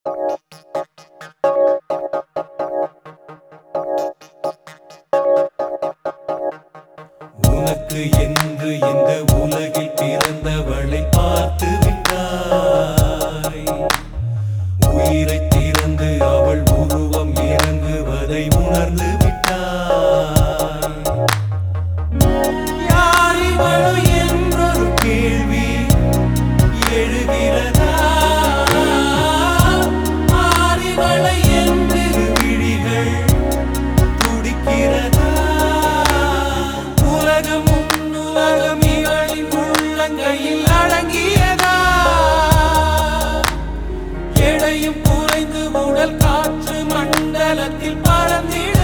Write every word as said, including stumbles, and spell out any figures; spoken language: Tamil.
உனக்கு என்று இந்த உலகில் பிறந்தவளை பார்த்து விட்டாய். உயிரை திறந்து அவள் உருவம் இறங்குவதை உணர்ந்து விட்டாய். யார் இவளோ என்றொரு கேள்வி எழுகிறதா? ஆரிவளை என்று விழிகள் துடிக்கிறதா? உலகம் உன்னுலகம் இவளின் உள்ளங்கையில் அடங்கியதா? எடையும் குறைந்து உடல் காற்று மண்டலத்தில் பறந்திட